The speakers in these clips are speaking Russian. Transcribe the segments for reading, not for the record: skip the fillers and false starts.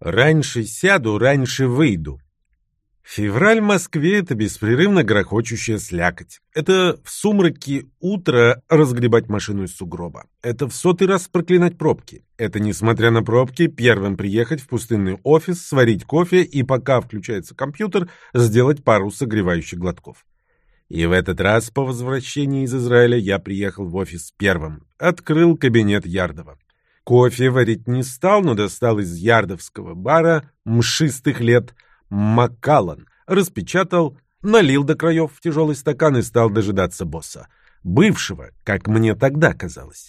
Раньше сяду, раньше выйду. Февраль в Москве — это беспрерывно грохочущая слякоть. Это в сумраке утра разгребать машину из сугроба. Это в 100-й раз проклинать пробки. Это, несмотря на пробки, первым приехать в пустынный офис, сварить кофе и, пока включается компьютер, сделать пару согревающих глотков. И в этот раз по возвращении из Израиля я приехал в офис первым. Открыл кабинет Ярдова. Кофе варить не стал, но достал из ярдовского бара мшистых лет Маккаллан, распечатал, налил до краев в тяжелый стакан и стал дожидаться босса. Бывшего, как мне тогда казалось.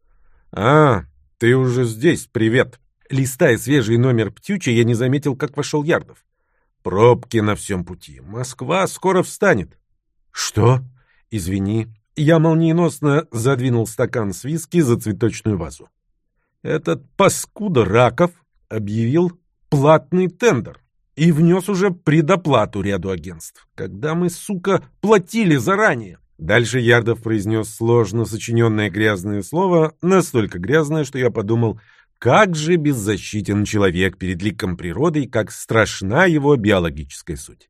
«А, ты уже здесь, привет!» Листая свежий номер «Птюча», я не заметил, как вошел Ярдов. «Пробки на всем пути. Москва скоро встанет». «Что?» «Извини». Я молниеносно задвинул стакан с виски за цветочную вазу. «Этот паскуда Раков объявил платный тендер и внес уже предоплату ряду агентств, когда мы, сука, платили заранее». Дальше Ярдов произнес сложно сочиненное грязное слово, настолько грязное, что я подумал, как же беззащитен человек перед ликом природы и как страшна его биологическая суть.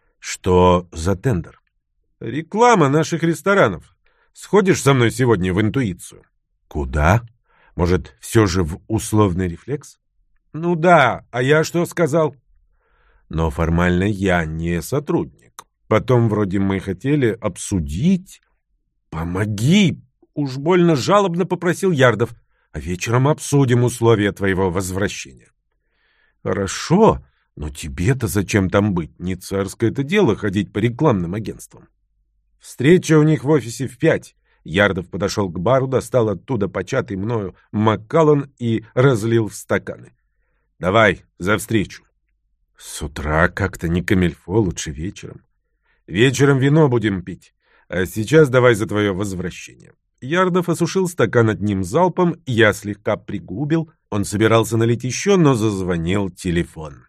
«Что за тендер?» «Реклама наших ресторанов. Сходишь со мной сегодня в интуицию?» «Куда? Может, все же в условный рефлекс?» «Ну да, а я что сказал?» «Но формально я не сотрудник. Потом вроде мы хотели обсудить...» «Помоги!» — уж больно жалобно попросил Ярдов. «А вечером обсудим условия твоего возвращения». «Хорошо, но тебе-то зачем там быть? Не царское это дело ходить по рекламным агентствам». «Встреча у них в офисе в 5. Ярдов подошел к бару, достал оттуда початый мною Маккаллан и разлил в стаканы. «Давай, за встречу». «С утра как-то не камильфо, лучше вечером». «Вечером вино будем пить. А сейчас давай за твое возвращение». Ярдов осушил стакан одним залпом, я слегка пригубил. Он собирался налить еще, но зазвонил телефон.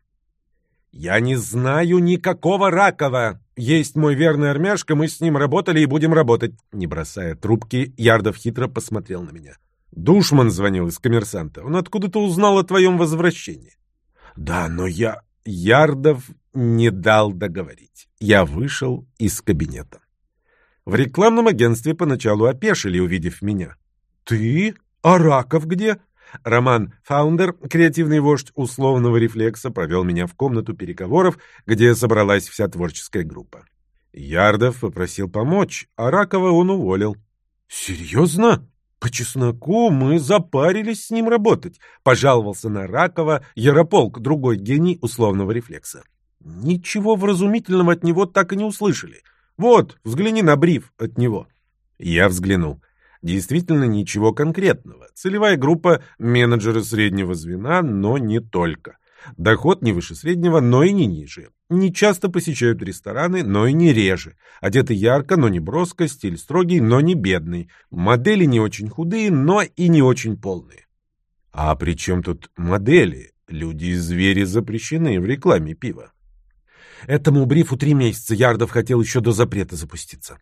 «Я не знаю никакого Ракова. Есть мой верный армяшка, мы с ним работали и будем работать». Не бросая трубки, Ярдов хитро посмотрел на меня. «Душман звонил из «Коммерсанта». Он откуда-то узнал о твоем возвращении». «Да, но я...» Ярдов не дал договорить. Я вышел из кабинета. В рекламном агентстве поначалу опешили, увидев меня. «Ты? А Раков где?» Роман Фаундер, креативный вождь условного рефлекса, провел меня в комнату переговоров, где собралась вся творческая группа. Ярдов попросил помочь, а Ракова он уволил. «Серьезно? По чесноку мы запарились с ним работать», — пожаловался на Ракова Ярополк, другой гений условного рефлекса. «Ничего вразумительного от него так и не услышали. Вот, взгляни на бриф от него». Я взглянул. Действительно ничего конкретного. Целевая группа — менеджеры среднего звена, но не только. Доход не выше среднего, но и не ниже. Не часто посещают рестораны, но и не реже. Одеты ярко, но не броско, стиль строгий, но не бедный. Модели не очень худые, но и не очень полные. А при чем тут модели? Люди и звери запрещены в рекламе пива. Этому брифу 3 месяца. Ярдов хотел еще до запрета запуститься.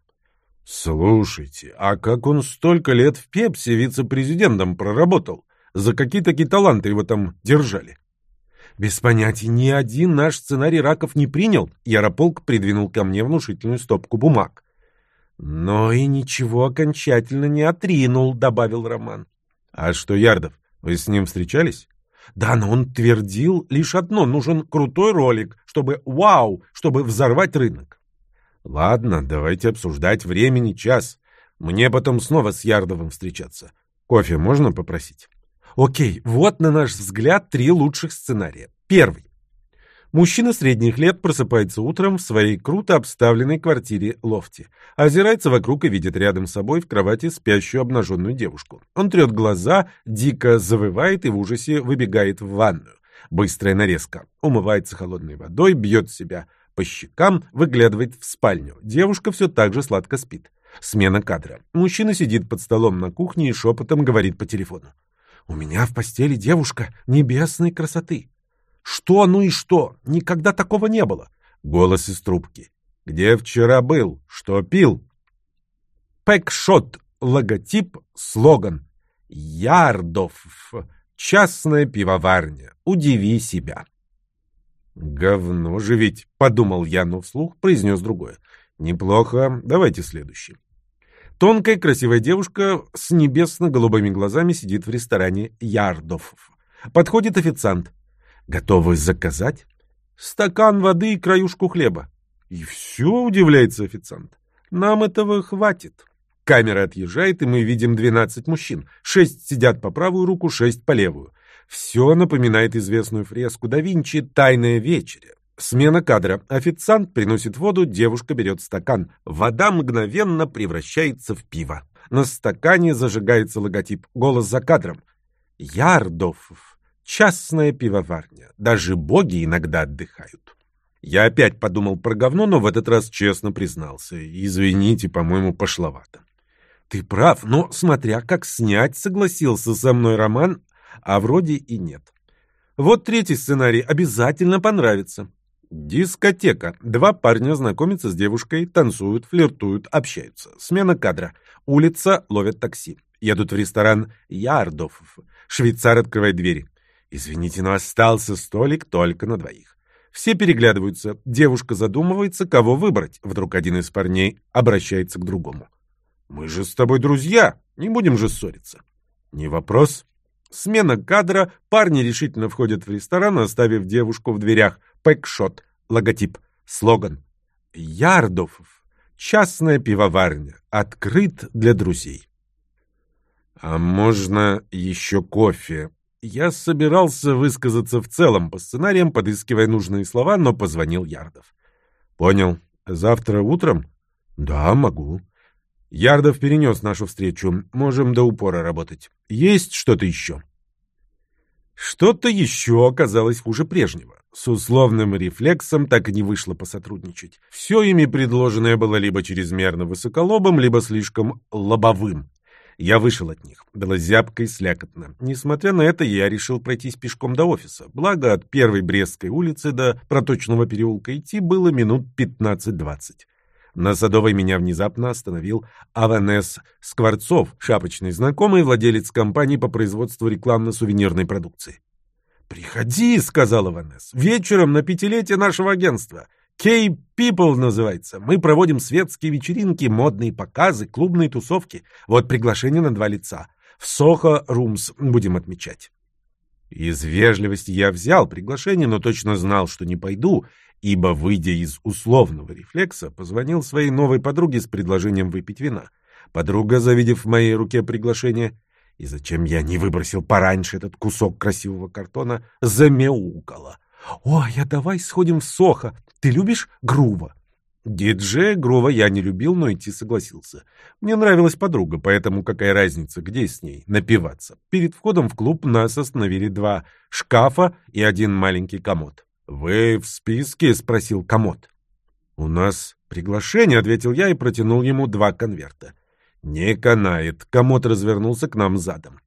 Слушайте, а как он столько лет в Пепси вице-президентом проработал? За какие такие таланты его там держали? Без понятия, ни один наш сценарий Раков не принял. Ярополк придвинул ко мне внушительную стопку бумаг. Но и ничего окончательно не отринул, добавил Роман. А что, Ярдов, вы с ним встречались? Да, но он твердил лишь одно: нужен крутой ролик, чтобы вау, чтобы взорвать рынок. Ладно, давайте обсуждать, времени час. Мне потом снова с Ярдовым встречаться. Кофе можно попросить? Окей, вот на наш взгляд 3 лучших сценария. Первый. Мужчина средних лет просыпается утром в своей круто обставленной квартире-лофте. Озирается вокруг и видит рядом с собой в кровати спящую обнаженную девушку. Он трет глаза, дико завывает и в ужасе выбегает в ванную. Быстрая нарезка. Умывается холодной водой, бьет себя по щекам, выглядывает в спальню. Девушка все так же сладко спит. Смена кадра. Мужчина сидит под столом на кухне и шепотом говорит по телефону. «У меня в постели девушка небесной красоты». «Что, ну и что? Никогда такого не было». Голос из трубки. «Где вчера был? Что пил?» Пэкшот. Логотип, слоган. Ярдов. Частная пивоварня. Удиви себя. «Говно же ведь», — подумал я, но вслух произнес другое. «Неплохо. Давайте следующий». Тонкая красивая девушка с небесно-голубыми глазами сидит в ресторане Ярдов. Подходит официант. «Готовы заказать?» «Стакан воды и краюшку хлеба». «И все?» — удивляется официант. «Нам этого хватит». Камера отъезжает, и мы видим 12 мужчин. 6 сидят по правую руку, 6 по левую. Все напоминает известную фреску да Винчи «Тайная вечеря». Смена кадра. Официант приносит воду, девушка берет стакан. Вода мгновенно превращается в пиво. На стакане зажигается логотип. Голос за кадром. Ярдов. Частная пивоварня. Даже боги иногда отдыхают. Я опять подумал про говно, но в этот раз честно признался. Извините, по-моему, пошловато. Ты прав, но смотря как снять, согласился со мной Роман, а вроде и нет. Вот третий сценарий обязательно понравится. Дискотека. 2 парня знакомятся с девушкой, танцуют, флиртуют, общаются. Смена кадра. Улица, ловят такси. Едут в ресторан Ярдов. Швейцар открывает двери. Извините, но остался столик только на 2. Все переглядываются. Девушка задумывается, кого выбрать. Вдруг один из парней обращается к другому. «Мы же с тобой друзья, не будем же ссориться». «Не вопрос». Смена кадра. Парни решительно входят в ресторан, оставив девушку в дверях. Пэкшот. Логотип. Слоган. Ярдов. Частная пивоварня. Открыт для друзей. «А можно еще кофе?» Я собирался высказаться в целом по сценариям, подыскивая нужные слова, но позвонил Ярдов. «Понял. Завтра утром?» «Да, могу». Ярдов перенес нашу встречу. Можем до упора работать. Есть что-то еще? Что-то еще оказалось хуже прежнего. С условным рефлексом так и не вышло посотрудничать. Все ими предложенное было либо чрезмерно высоколобым, либо слишком лобовым. Я вышел от них. Было зябко и слякотно. Несмотря на это, я решил пройтись пешком до офиса. Благо, от первой Брестской улицы до Проточного переулка идти было минут 15-20. На Садовой меня внезапно остановил Аванес Скворцов, шапочный знакомый, владелец компании по производству рекламно-сувенирной продукции. «Приходи», — сказал Аванес, — «вечером на 5-летие нашего агентства. K-People называется. Мы проводим светские вечеринки, модные показы, клубные тусовки. Вот приглашение на 2 лица. В Soho Rooms будем отмечать». Из вежливости я взял приглашение, но точно знал, что не пойду, ибо, выйдя из условного рефлекса, позвонил своей новой подруге с предложением выпить вина. Подруга, завидев в моей руке приглашение, и зачем я не выбросил пораньше этот кусок красивого картона, замяукала. «Ой, а давай сходим в Сохо. Ты любишь Грува?» Диджея Грува я не любил, но идти согласился. Мне нравилась подруга, поэтому какая разница, где с ней напиваться. Перед входом в клуб нас остановили 2 шкафа и 1 маленький комод. «Вы в списке?» — спросил комод. «У нас приглашение», — ответил я и протянул ему 2 конверта. «Не канает». Комод развернулся к нам задом.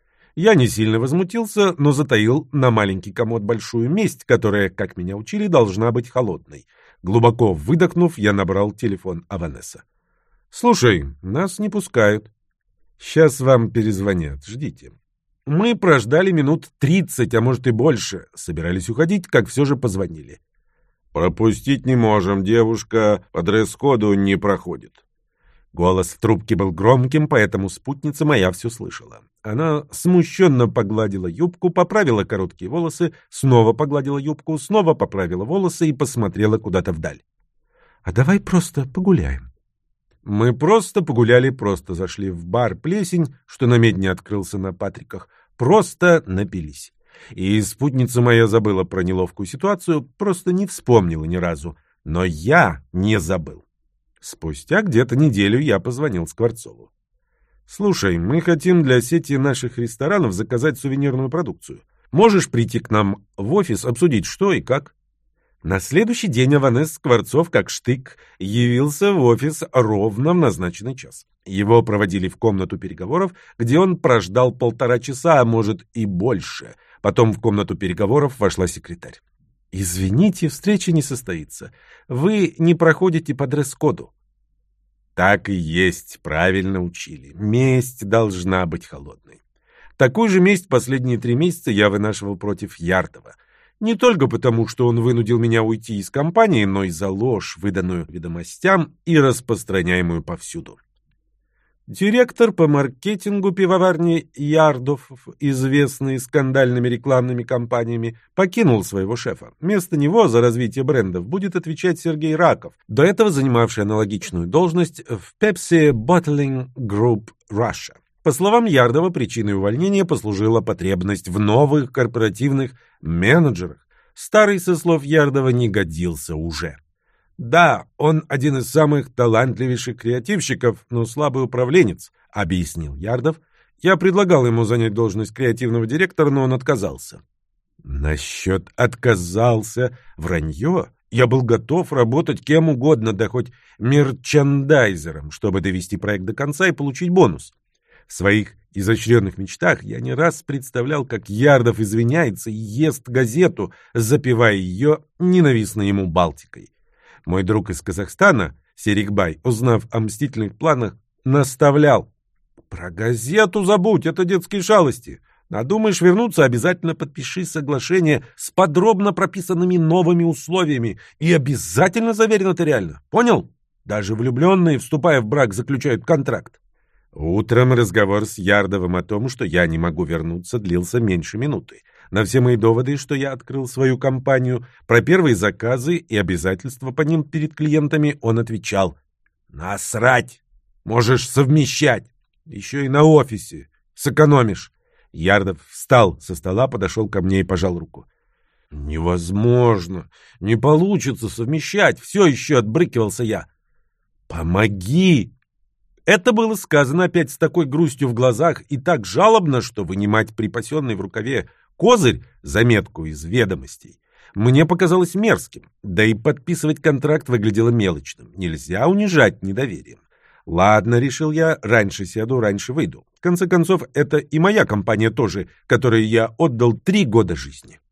Я не сильно возмутился, но затаил на маленький комод большую месть, которая, как меня учили, должна быть холодной. Глубоко выдохнув, я набрал телефон Аванеса. «Слушай, нас не пускают». «Сейчас вам перезвонят, ждите». Мы прождали минут 30, а может и больше. Собирались уходить, как все же позвонили. «Пропустить не можем, девушка, по дресс-коду не проходит». Голос в трубке был громким, поэтому спутница моя все слышала. Она смущенно погладила юбку, поправила короткие волосы, снова погладила юбку, снова поправила волосы и посмотрела куда-то вдаль. «А давай просто погуляем». Мы просто погуляли, просто зашли в бар «Плесень», что на Медне открылся на Патриках, просто напились. И спутница моя забыла про неловкую ситуацию, просто не вспомнила ни разу. Но я не забыл. Спустя где-то неделю я позвонил Скворцову. «Слушай, мы хотим для сети наших ресторанов заказать сувенирную продукцию. Можешь прийти к нам в офис, обсудить, что и как?» На следующий день Аванес Скворцов, как штык, явился в офис ровно в назначенный час. Его проводили в комнату переговоров, где он прождал 1,5 часа, а может и больше. Потом в комнату переговоров вошла секретарь. «Извините, встреча не состоится. Вы не проходите по дресс-коду». Так и есть, правильно учили. Месть должна быть холодной. Такую же месть последние 3 месяца я вынашивал против Ярдова. Не только потому, что он вынудил меня уйти из компании, но и за ложь, выданную ведомостям и распространяемую повсюду. Директор по маркетингу пивоварни Ярдов, известный скандальными рекламными кампаниями, покинул своего шефа. Вместо него за развитие брендов будет отвечать Сергей Раков, до этого занимавший аналогичную должность в Pepsi Bottling Group Russia. По словам Ярдова, причиной увольнения послужила потребность в новых корпоративных менеджерах. Старый, со слов Ярдова, не годился уже. «Да, он один из самых талантливейших креативщиков, но слабый управленец», — объяснил Ярдов. «Я предлагал ему занять должность креативного директора, но он отказался». Насчет «отказался» — вранье. Я был готов работать кем угодно, да хоть мерчандайзером, чтобы довести проект до конца и получить бонус. В своих изощренных мечтах я не раз представлял, как Ярдов извиняется и ест газету, запивая ее ненавистной ему Балтикой. Мой друг из Казахстана, Серикбай, узнав о мстительных планах, наставлял: «Про газету забудь, это детские шалости. Надумаешь вернуться, обязательно подпиши соглашение с подробно прописанными новыми условиями и обязательно заверь нотариально. Понял? Даже влюбленные, вступая в брак, заключают контракт». Утром разговор с Ярдовым о том, что я не могу вернуться, длился меньше минуты. На все мои доводы, что я открыл свою компанию, про первые заказы и обязательства по ним перед клиентами, он отвечал: «Насрать! Можешь совмещать! Еще и на офисе! Сэкономишь!» Ярдов встал со стола, подошел ко мне и пожал руку. «Невозможно! Не получится совмещать!» Все еще отбрыкивался я. «Помоги!» Это было сказано опять с такой грустью в глазах и так жалобно, что вынимать припасенный в рукаве козырь, заметку из ведомостей, мне показалось мерзким, да и подписывать контракт выглядело мелочным. Нельзя унижать недоверием. Ладно, решил я, раньше сяду, раньше выйду. В конце концов, это и моя компания тоже, которой я отдал 3 года жизни.